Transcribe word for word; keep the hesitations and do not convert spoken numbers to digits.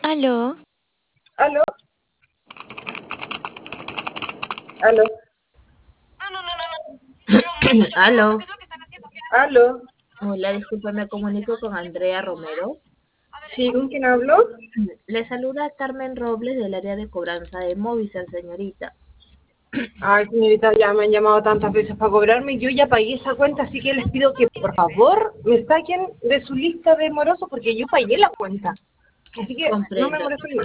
Aló, ¿Aló? ¿Aló? Aló, ¿Aló? hola, disculpa, me comunico con Andrea Romero. ¿Sí? ¿Con quién hablo? Le saluda Carmen Robles del área de cobranza de Movistar, señorita. Ay, señorita, ya me han llamado tantas veces para cobrarme. Yo ya pagué esa cuenta, así que les pido que por favor me saquen de su lista de morosos porque yo pagué la cuenta. Así que no me Comprendo. molesten